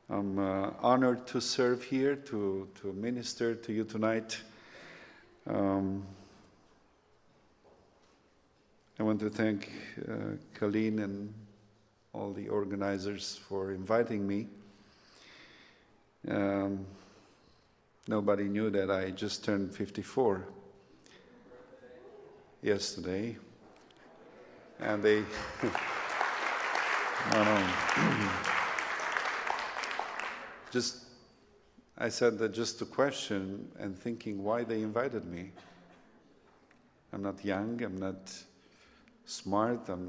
I'm honored to serve here, to minister to you tonight. I want to thank Colleen and all the organizers for inviting me. Nobody knew that I just turned 54 yesterday. And they... I said that just to question and thinking why they invited me. I'm not young, I'm not smart, I'm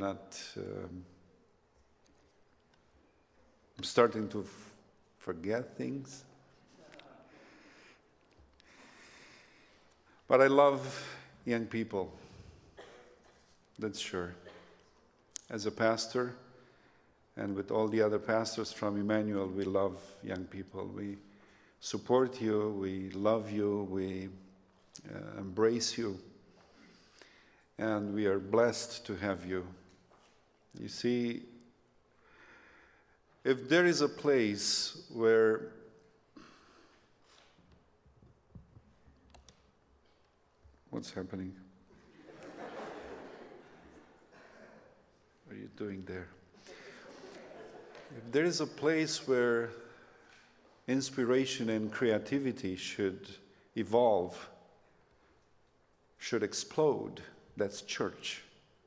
starting to forget things. But I love young people, that's sure. As a pastor, and with all the other pastors from Emmanuel, we love young people. We support you, we love you, we embrace you, and we are blessed to have you. You see, if there is a place where what's happening? What are you doing there? If there is a place where inspiration and creativity should evolve, should explode, that's church.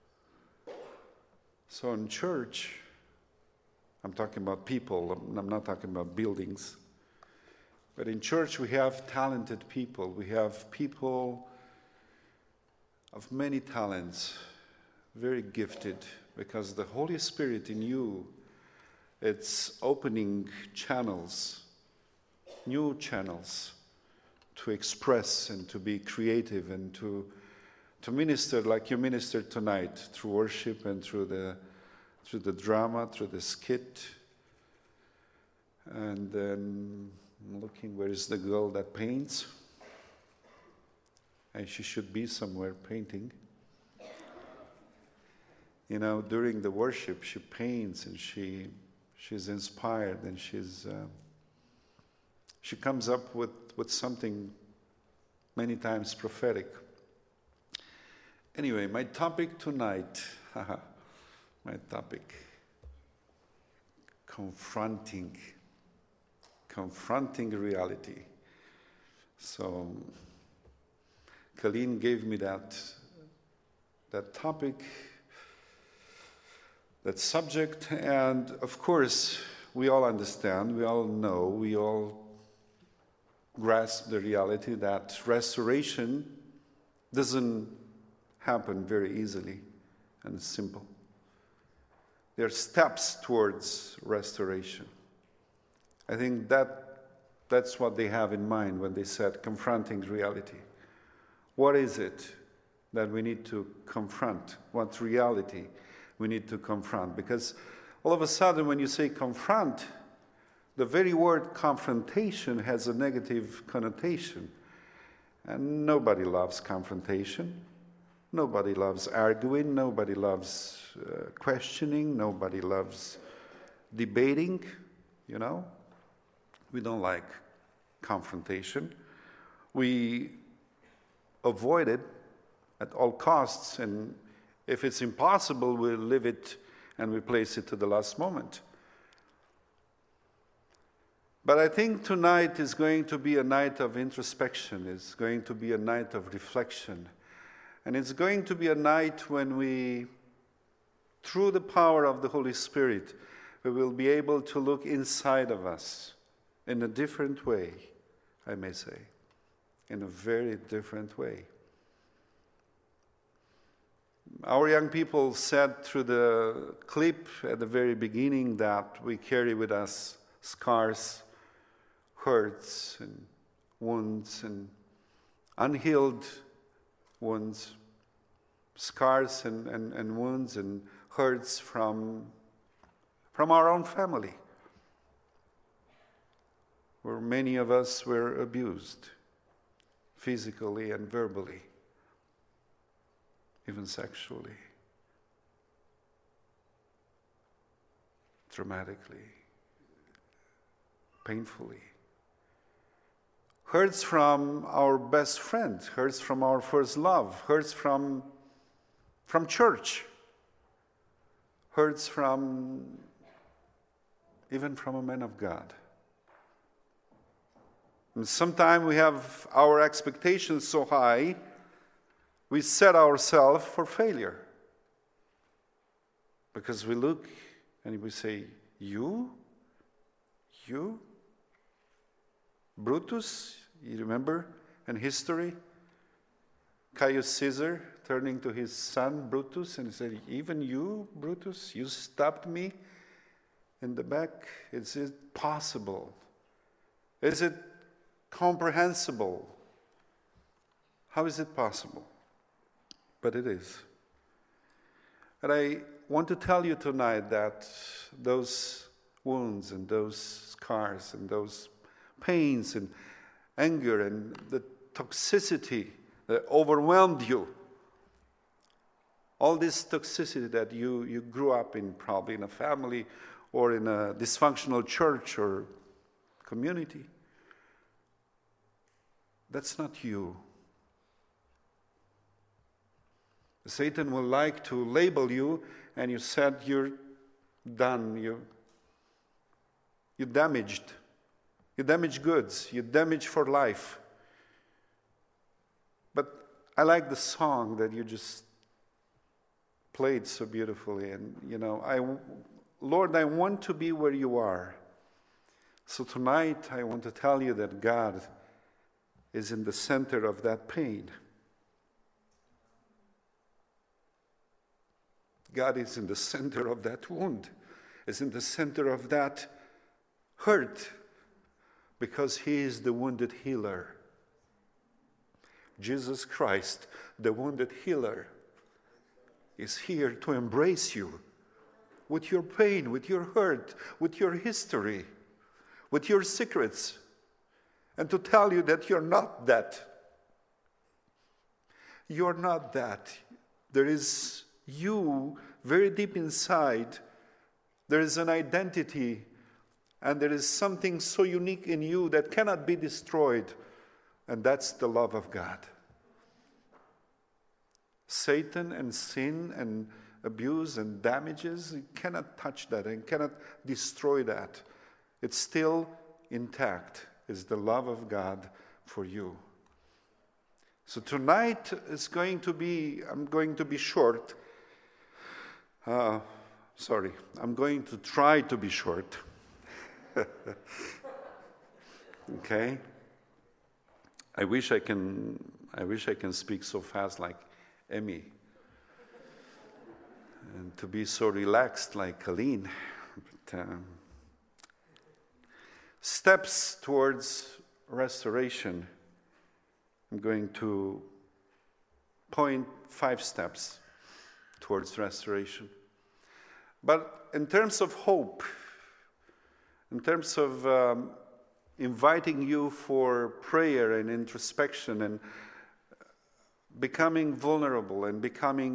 So in church, I'm talking about people, I'm not talking about buildings. But in church we have talented people. We have people of many talents, very gifted, because the Holy Spirit in you, it's opening channels, new channels to express and to be creative and to minister like you ministered tonight through worship and through the drama, through the skit. And then I'm looking, where is the girl that paints? And she should be somewhere painting. You know, during the worship, she paints and she's inspired and she comes up with something many times prophetic. Anyway, my topic tonight, confronting reality. So, Colleen gave me that topic, that subject, and of course, we all understand, we all know, we all grasp the reality that restoration doesn't happen very easily and simple. There are steps towards restoration. I think that's what they have in mind when they said confronting reality. What is it that we need to confront? What reality we need to confront? Because all of a sudden when you say confront, the very word confrontation has a negative connotation. And nobody loves confrontation. Nobody loves arguing. Nobody loves questioning. Nobody loves debating, you know. We don't like confrontation. We avoid it at all costs, and if it's impossible, we leave it and we place it to the last moment. But I think tonight is going to be a night of introspection. It's going to be a night of reflection. And it's going to be a night when we, through the power of the Holy Spirit, we will be able to look inside of us in a different way, I may say, in a very different way. Our young people said through the clip at the very beginning that we carry with us scars, hurts, and wounds, and unhealed wounds, scars and wounds and hurts from our own family, where many of us were abused, physically and verbally, even sexually, dramatically. painfully. Hurts from our best friend, hurts from our first love, hurts from church, hurts even from a man of God. And sometimes we have our expectations so high, we set ourselves for failure. Because we look and we say, you? Brutus, you remember in history? Caius Caesar turning to his son Brutus and said, even you, Brutus, you stabbed me in the back? Is it possible? Is it comprehensible? How is it possible? But it is. And I want to tell you tonight that those wounds and those scars and those pains and anger and the toxicity that overwhelmed you, all this toxicity that you grew up in, probably in a family or in a dysfunctional church or community, that's not you. Satan will like to label you, and you said you're done, you damaged. You damaged goods, you damaged for life. But I like the song that you just played so beautifully. And, Lord, I want to be where you are. So tonight I want to tell you that God is in the center of that pain. God is in the center of that wound, is in the center of that hurt, because he is the wounded healer. Jesus Christ, the wounded healer, is here to embrace you with your pain, with your hurt, with your history, with your secrets, and to tell you that you're not that. You're not that. There is you very deep inside. There is an identity, and there is something so unique in you that cannot be destroyed, and that's the love of God. Satan and sin and abuse and damages, you cannot touch that and cannot destroy that. It's still intact. It's the love of God for you. So tonight is I'm going to be short. I'm going to try to be short. Okay? I wish I can speak so fast like Emmy, and to be so relaxed like Colleen. But, steps towards restoration. I'm going to point 5 steps towards restoration. But in terms of hope, in terms of inviting you for prayer and introspection and becoming vulnerable and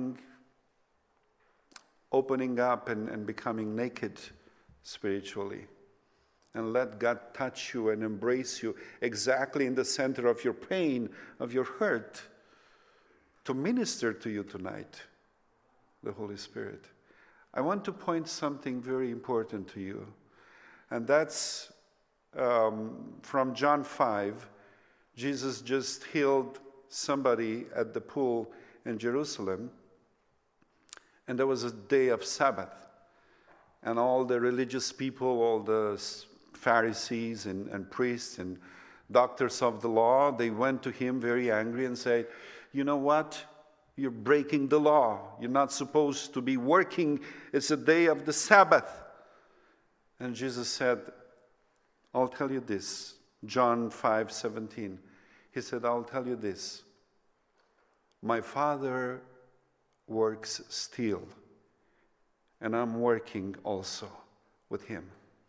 opening up and becoming naked spiritually, and let God touch you and embrace you exactly in the center of your pain, of your hurt, to minister to you tonight, the Holy Spirit. I want to point something very important to you, and that's from John 5. Jesus just healed somebody at the pool in Jerusalem, and there was a day of Sabbath, and all the religious people, all the Pharisees and priests and doctors of the law, they went to him very angry and said, you know what? You're breaking the law. You're not supposed to be working. It's a day of the Sabbath. And Jesus said, I'll tell you this. John 5:17. He said, I'll tell you this. My Father works still, and I'm working also with him.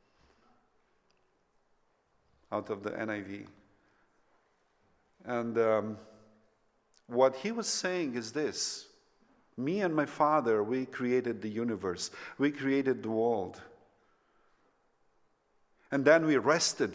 Out of the NIV. And what he was saying is this. Me and my Father, we created the universe. We created the world. And then we rested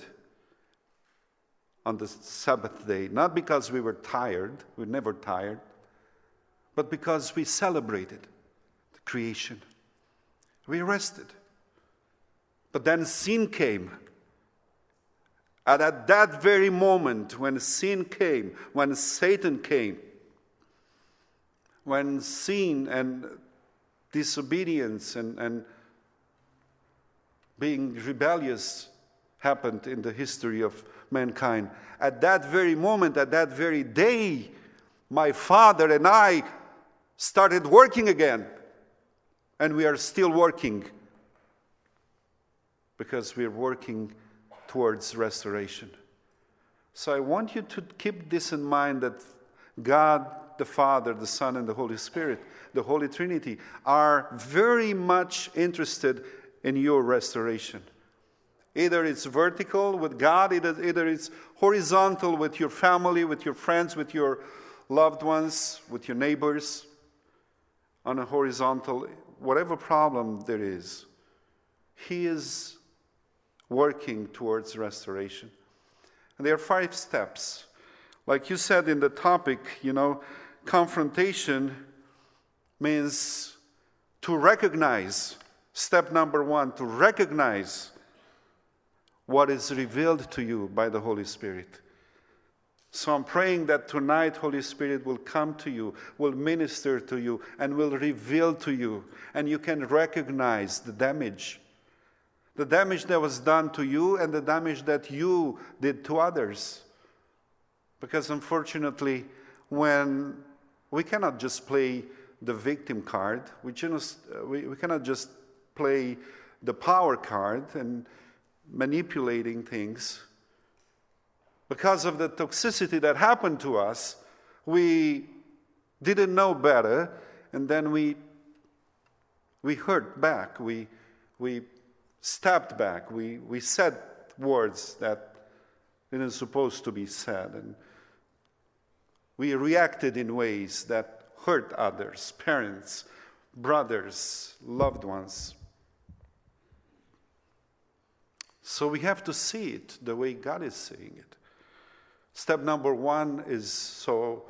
on the Sabbath day, not because we were tired, we're never tired, but because we celebrated the creation. We rested. But then sin came. And at that very moment, when sin came, when Satan came, when sin and disobedience and being rebellious happened in the history of mankind, at that very moment, at that very day, my father and I started working again. And we are still working because we're working towards restoration. So I want you to keep this in mind, that God, the Father, the Son, and the Holy Spirit, the Holy Trinity, are very much interested in your restoration. Either it's vertical with God, either it's horizontal with your family, with your friends, with your loved ones, with your neighbors. On a horizontal, whatever problem there is, He is working towards restoration. And there are 5 steps. Like you said in the topic, confrontation means to recognize. Step number 1, to recognize what is revealed to you by the Holy Spirit. So I'm praying that tonight Holy Spirit will come to you, will minister to you, and will reveal to you. And you can recognize the damage that was done to you and the damage that you did to others. Because unfortunately, when we cannot just play the victim card, we cannot just play the power card and manipulating things. Because of the toxicity that happened to us, we didn't know better, and then we hurt back. We stepped back. We said words that didn't supposed to be said, and we reacted in ways that hurt others, parents, brothers, loved ones. So we have to see it the way God is seeing it. Step number 1 is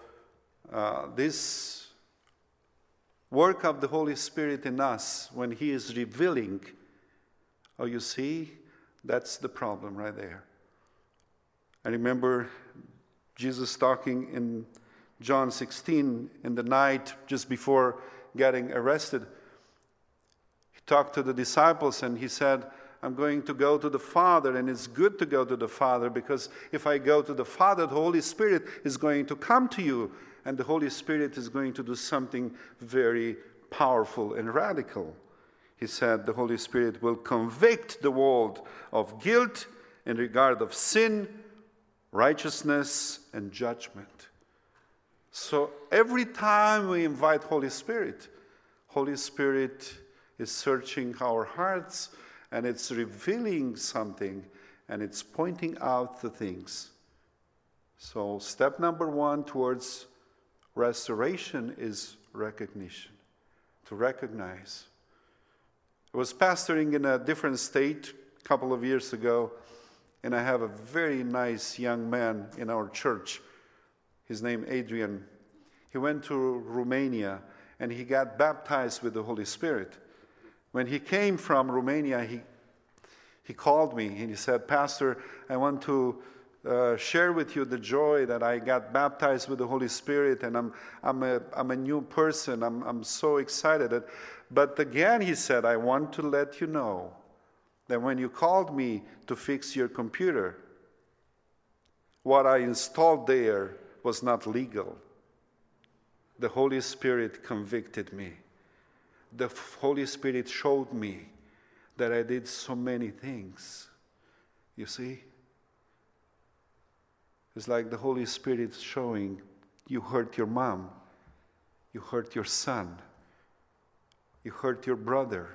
this work of the Holy Spirit in us, when He is revealing. Oh, you see, that's the problem right there. I remember Jesus talking in John 16 in the night just before getting arrested. He talked to the disciples and He said, I'm going to go to the Father, and it's good to go to the Father, because if I go to the Father, the Holy Spirit is going to come to you, and the Holy Spirit is going to do something very powerful and radical. He said the Holy Spirit will convict the world of guilt in regard of sin, righteousness, and judgment. So every time we invite Holy Spirit is searching our hearts, and it's revealing something, and it's pointing out the things. So step number 1 towards restoration is recognition, to recognize. I was pastoring in a different state a couple of years ago, and I have a very nice young man in our church. His name Adrian. He went to Romania, and he got baptized with the Holy Spirit. When he came from Romania, he called me and he said, Pastor, I want to share with you the joy that I got baptized with the Holy Spirit, and I'm a new person. I'm so excited. But again, he said, I want to let you know that when you called me to fix your computer, what I installed there was not legal. The Holy Spirit convicted me. The Holy Spirit showed me that I did so many things. You see? It's like the Holy Spirit showing you hurt your mom, you hurt your son, you hurt your brother,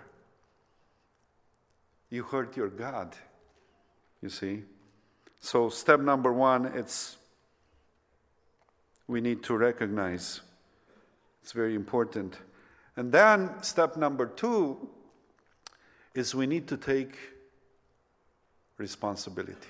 you hurt your God. You see? So step number 1, it's we need to recognize. It's very important. And then step number 2 is we need to take responsibility.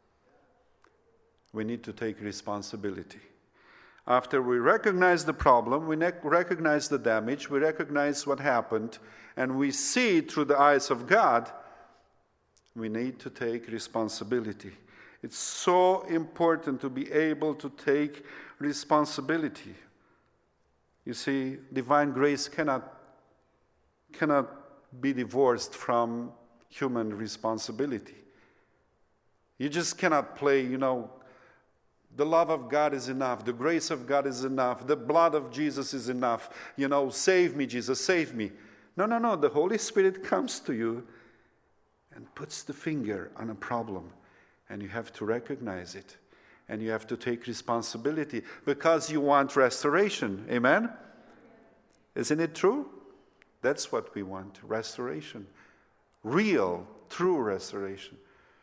We need to take responsibility. After we recognize the problem, we recognize the damage, we recognize what happened, and we see it through the eyes of God, we need to take responsibility. It's so important to be able to take responsibility. You see, divine grace cannot be divorced from human responsibility. You just cannot play, the love of God is enough, the grace of God is enough, the blood of Jesus is enough, save me, Jesus, save me. No, the Holy Spirit comes to you and puts the finger on a problem, and you have to recognize it, and you have to take responsibility because you want restoration. Amen? Isn't it true? That's what we want, restoration. Real, true restoration.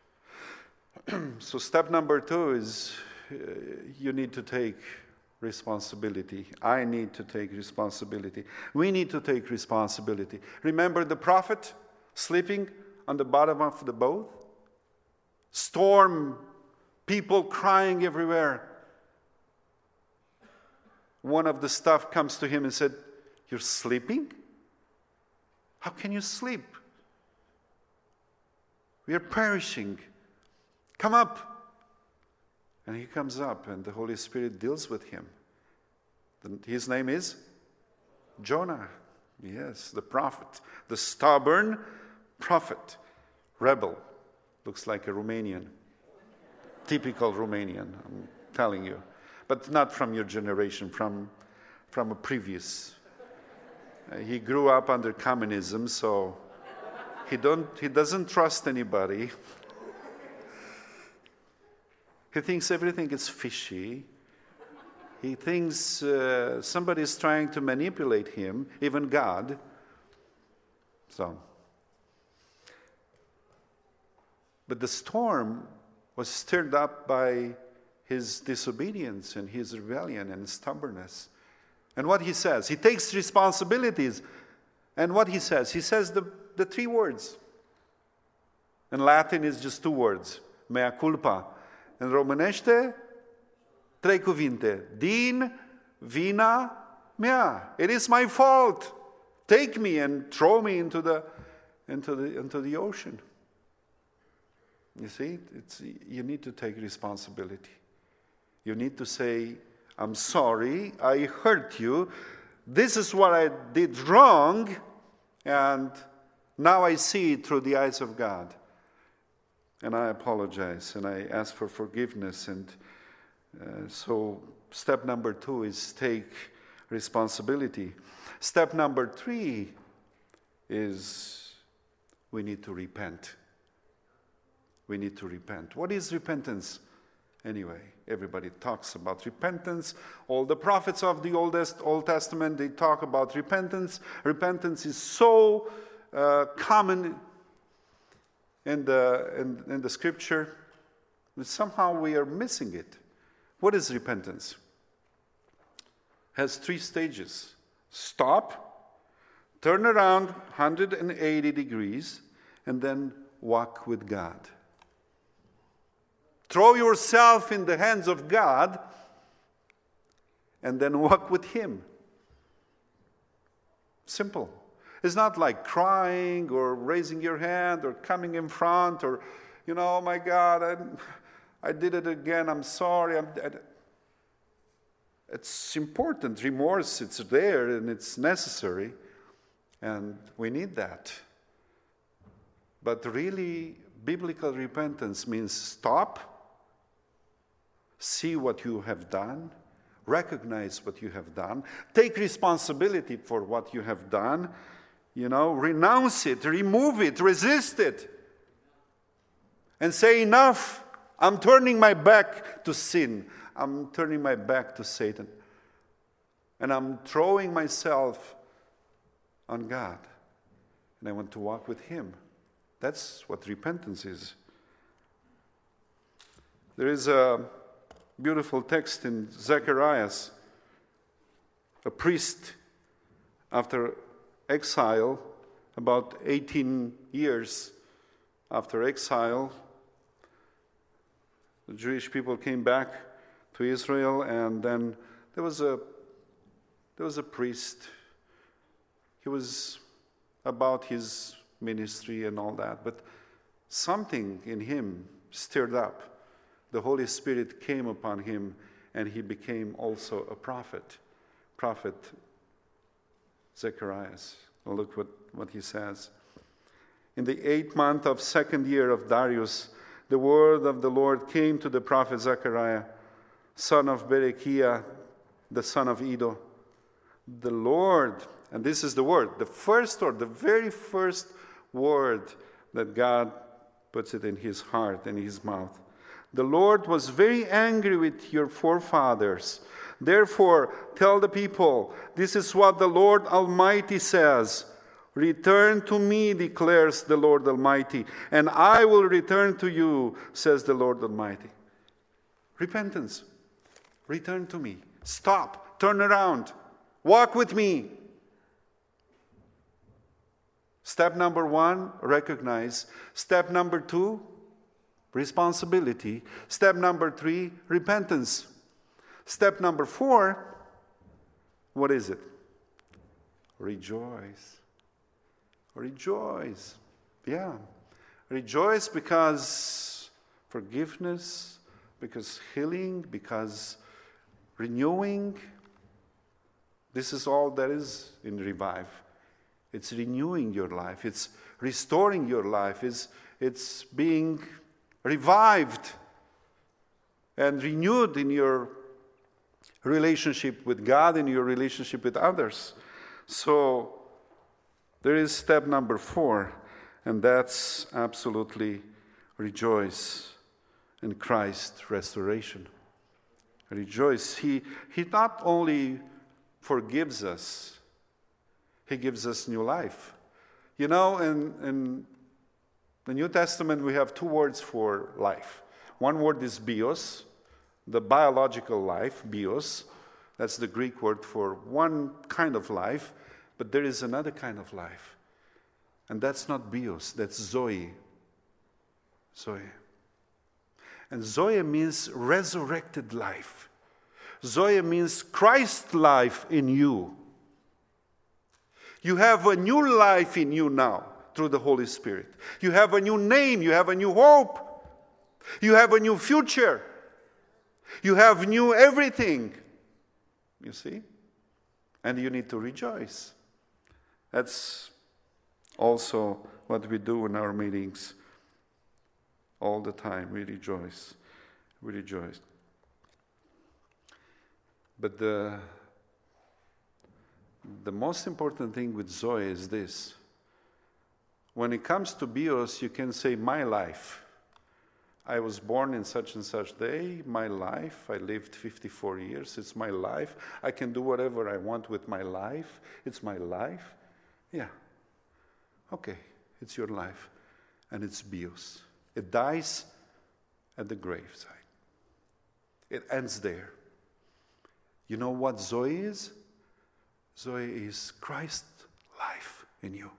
So step number 2 is you need to take responsibility. I need to take responsibility. We need to take responsibility. Remember the prophet sleeping on the bottom of the boat? Storm, people crying everywhere. One of the staff comes to him and said, "You're sleeping? How can you sleep? We are perishing. Come up." And he comes up, and the Holy Spirit deals with him. His name is Jonah. Yes, the prophet. The stubborn prophet. Rebel. Looks like a Romanian. Typical Romanian, I'm telling you. But not from your generation, from a previous. He grew up under communism, so he doesn't trust anybody. He thinks everything is fishy. He thinks somebody is trying to manipulate him, even God. But the storm was stirred up by his disobedience and his rebellion and stubbornness. And what he says, he takes responsibilities. And what he says the 3 words. In Latin, it's just 2 words. Mea culpa. În românește, 3 cuvinte. Din vina mea. It is my fault. Take me and throw me into the ocean. You see, you need to take responsibility. You need to say, "I'm sorry, I hurt you. This is what I did wrong, and now I see it through the eyes of God. And I apologize, and I ask for forgiveness." And so step number 2 is take responsibility. Step number 3 is we need to repent. We need to repent. What is repentance? Anyway, everybody talks about repentance. All the prophets of the Old Testament, they talk about repentance. Repentance is so common in the Scripture that somehow we are missing it. What is repentance? It has 3 stages. Stop, turn around 180 degrees, and then walk with God. Throw yourself in the hands of God and then walk with Him. Simple. It's not like crying or raising your hand or coming in front or, "Oh my God, I did it again, I'm sorry." It's important. Remorse, it's there and it's necessary. And we need that. But really, biblical repentance means stop, see what you have done, recognize what you have done, take responsibility for what you have done, renounce it, remove it, resist it, and say, "Enough, I'm turning my back to sin. I'm turning my back to Satan. And I'm throwing myself on God. And I want to walk with Him." That's what repentance is. There is a beautiful text in Zechariah. A priest, after exile, about 18 years after exile, The Jewish people came back to Israel, and then there was a priest. He was about his ministry and all that, but something in him stirred up. The Holy Spirit came upon him, and he became also a prophet. Prophet Zacharias. Look what he says. In the 8th month of 2nd year of Darius, the word of the Lord came to the prophet Zechariah, son of Berechiah, the son of Iddo. The Lord, and this is the word, the very first word that God puts it in his heart and his mouth. The Lord was very angry with your forefathers. Therefore, tell the people, this is what the Lord Almighty says. Return to me, declares the Lord Almighty, and I will return to you, says the Lord Almighty. Repentance. Return to me. Stop. Turn around. Walk with me. Step number 1, recognize. Step number 2, responsibility. Step number 3, repentance. Step number 4, what is it? Rejoice. Rejoice. Yeah. Rejoice because forgiveness, because healing, because renewing. This is all there is in Revive. It's renewing your life. It's restoring your life. It's being revived and renewed in your relationship with God and your relationship with others. So there is step number 4, and that's absolutely rejoice in Christ's restoration. Rejoice. He not only forgives us, he gives us new life. You know, in the New Testament, we have 2 words for life. One word is bios, the biological life, bios. That's the Greek word for one kind of life, but there is another kind of life. And that's not bios, that's zoe. Zoe. And zoe means resurrected life. Zoe means Christ life in you. You have a new life in you now through the Holy Spirit. You have a new name. You have a new hope. You have a new future. You have new everything. You see? And you need to rejoice. That's also what we do in our meetings. All the time we rejoice. We rejoice. But the most important thing with Zoe is this. When it comes to bios, you can say, my life. I was born in such and such day, my life. I lived 54 years, it's my life. I can do whatever I want with my life. It's my life. Yeah. Okay, it's your life. And it's bios. It dies at the graveside. It ends there. You know what Zoe is? Zoe is Christ's life in you.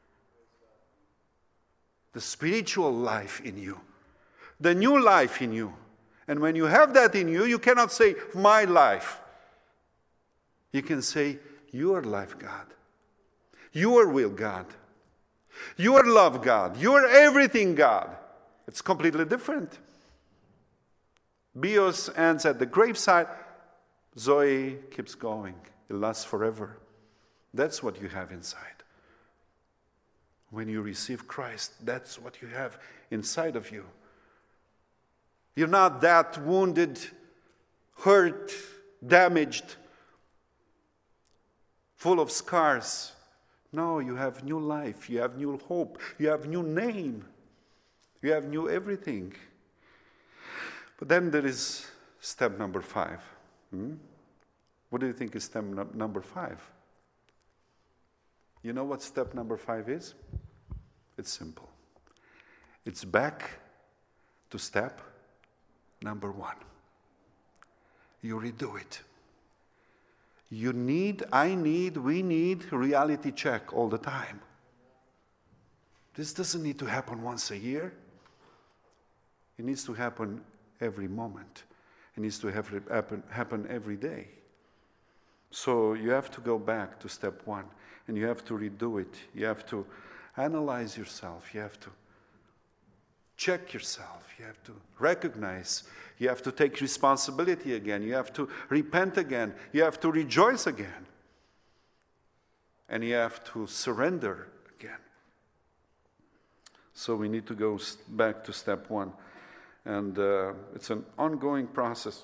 The spiritual life in you. The new life in you. And when you have that in you, you cannot say, my life. You can say, your life, God. Your will, God. Your love, God. Your everything, God. It's completely different. Bios ends at the graveside. Zoe keeps going. It lasts forever. That's what you have inside. When you receive Christ, that's what you have inside of you. You're not that wounded, hurt, damaged, full of scars. No, you have new life. You have new hope. You have new name. You have new everything. But then there is step number 5. What do you think is step number 5? You know what step number 5 is? It's simple. It's back to step number 1. You redo it. You need, I need, we need reality check all the time. This doesn't need to happen once a year. It needs to happen every moment. It needs to happen every day. So you have to go back to step one, and you have to redo it. You have to analyze yourself. You have to check yourself. You have to recognize. You have to take responsibility again. You have to repent again. You have to rejoice again. And you have to surrender again. So we need to go back to step one. And it's an ongoing process.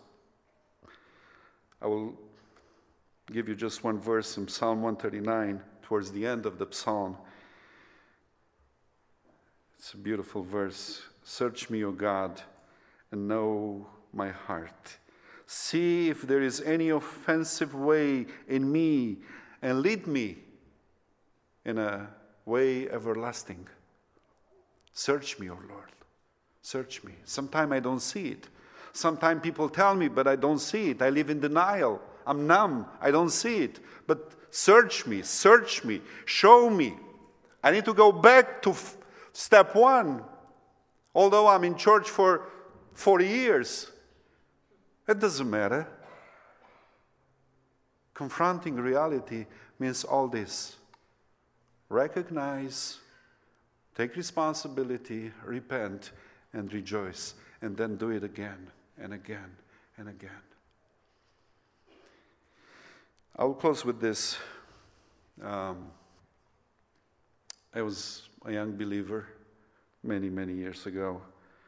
I will give you just one verse in Psalm 139, towards the end of the psalm. It's a beautiful verse. Search me, O God, and know my heart. See if there is any offensive way in me, and lead me in a way everlasting. Search me, O Lord. Search me. Sometimes I don't see it. Sometimes people tell me, but I don't see it. I live in denial. I'm numb. I don't see it. But search me, show me. I need to go back to step one. Although I'm in church for 40 years, it doesn't matter. Confronting reality means all this. Recognize, take responsibility, repent, and rejoice. And then do it again and again and again. I'll close with this. I was a young believer many, many years ago.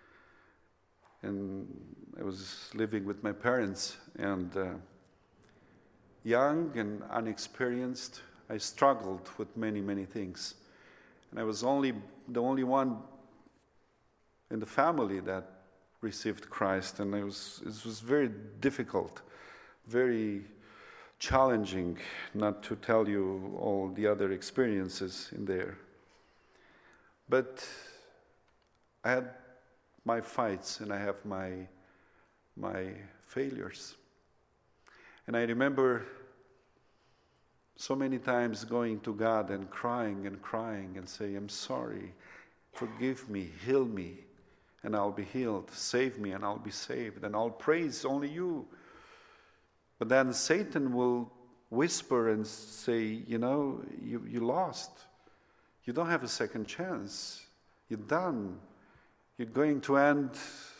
And I was living with my parents. And young and unexperienced, I struggled with many, many things. And I was the only one in the family that received Christ. And it was very difficult, very challenging, not to tell you all the other experiences in there. But I had my fights and I have my failures. And I remember so many times going to God and crying and saying, I'm sorry, forgive me, heal me, and I'll be healed. Save me and I'll be saved, and I'll praise only you. But then Satan will whisper and say, you lost. You don't have a second chance. You're done. You're going to end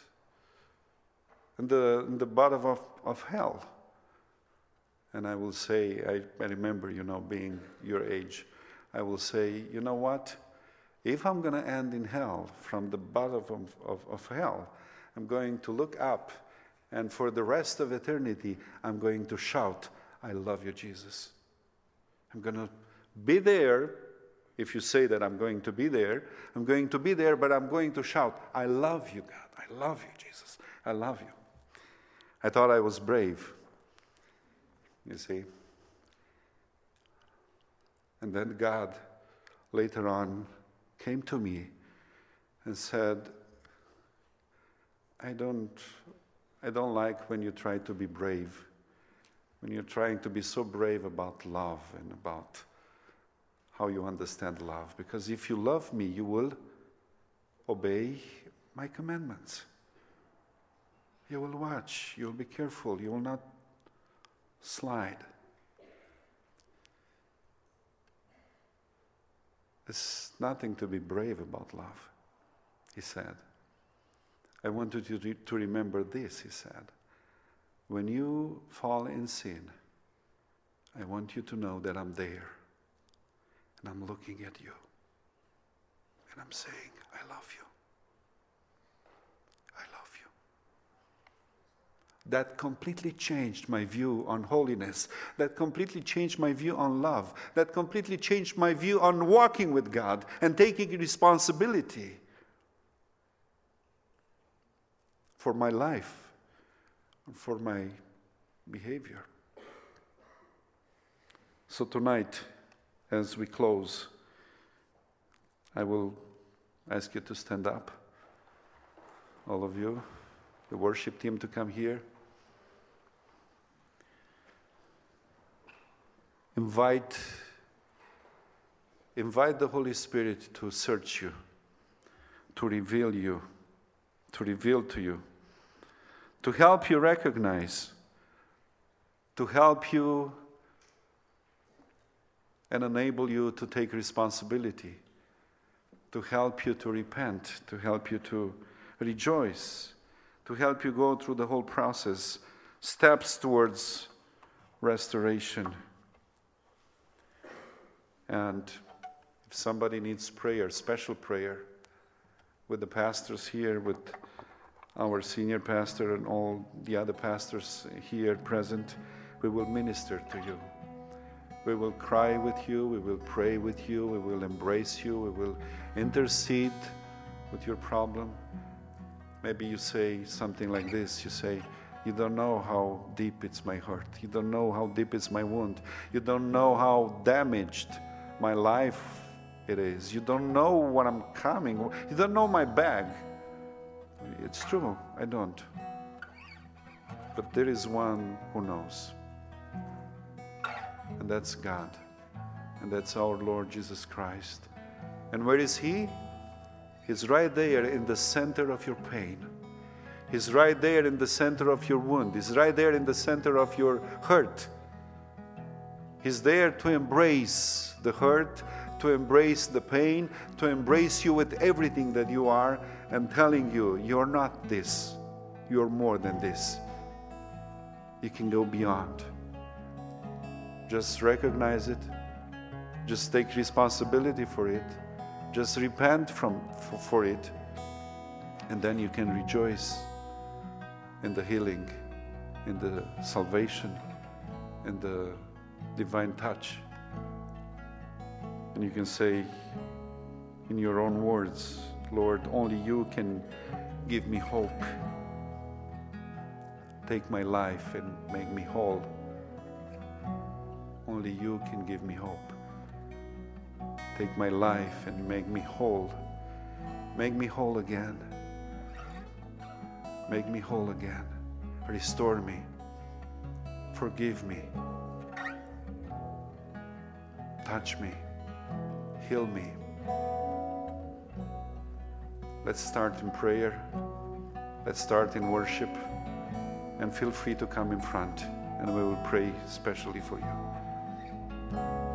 in the bottom of hell. And I will say, I remember, being your age, I will say, you know what? If I'm going to end in hell, from the bottom of hell, I'm going to look up, and for the rest of eternity, I'm going to shout, I love you, Jesus. I'm going to be there. If you say that I'm going to be there, but I'm going to shout, I love you, God. I love you, Jesus. I love you. I thought I was brave, you see. And then God, later on, came to me and said, I don't like when you try to be brave, when you're trying to be so brave about love and about how you understand love. Because if you love me, you will obey my commandments. You will watch, you will be careful, you will not slide. There's nothing to be brave about love, he said. I want you to remember this, he said. When you fall in sin, I want you to know that I'm there. And I'm looking at you. And I'm saying, I love you. I love you. That completely changed my view on holiness. That completely changed my view on love. That completely changed my view on walking with God and taking responsibility for my life, for my behavior. So tonight, as we close, I will ask you to stand up, all of you, the worship team to come here. Invite the Holy Spirit to search you, to reveal to you to help you recognize, to help you and enable you to take responsibility, to help you to repent, to help you to rejoice, to help you go through the whole process, steps towards restoration. And if somebody needs prayer, special prayer, with the pastors here, with our senior pastor and all the other pastors here present, we will minister to you. We will cry with you, we will pray with you, we will embrace you, we will intercede with your problem. Maybe you say something like this, you say, you don't know how deep it's my hurt. You don't know how deep it's my wound. You don't know how damaged my life it is. You don't know what I'm coming. You don't know my bag. It's true, I don't. But there is one who knows. And that's God. And that's our Lord Jesus Christ. And where is He? He's right there in the center of your pain. He's right there in the center of your wound. He's right there in the center of your hurt. He's there to embrace the hurt, to embrace the pain, to embrace you with everything that you are, and telling you, you're not this. You're more than this. You can go beyond. Just recognize it. Just take responsibility for it. Just repent for it. And then you can rejoice in the healing, in the salvation, in the divine touch. And you can say in your own words, Lord, only you can give me hope. Take my life and make me whole. Only you can give me hope. Take my life and make me whole. Make me whole again. Make me whole again. Restore me. Forgive me. Touch me. Heal me. Let's start in prayer. Let's start in worship. And feel free to come in front, and we will pray especially for you.